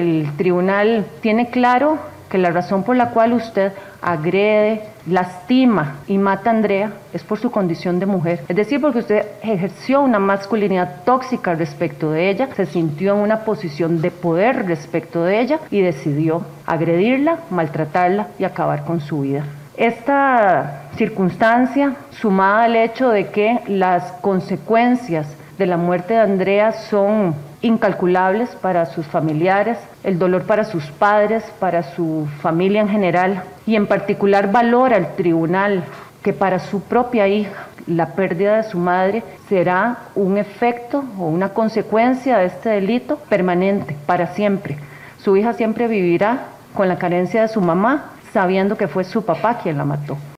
el tribunal tiene claro que la razón por la cual usted agrede, lastima y mata a Andrea es por su condición de mujer. Es decir, porque usted ejerció una masculinidad tóxica respecto de ella, se sintió en una posición de poder respecto de ella y decidió agredirla, maltratarla y acabar con su vida. Esta circunstancia, sumada al hecho de que las consecuencias de la muerte de Andrea son incalculables para sus familiares, el dolor para sus padres, para su familia en general, y en particular valora el tribunal que para su propia hija la pérdida de su madre será un efecto o una consecuencia de este delito permanente, para siempre. Su hija siempre vivirá con la carencia de su mamá, sabiendo que fue su papá quien la mató.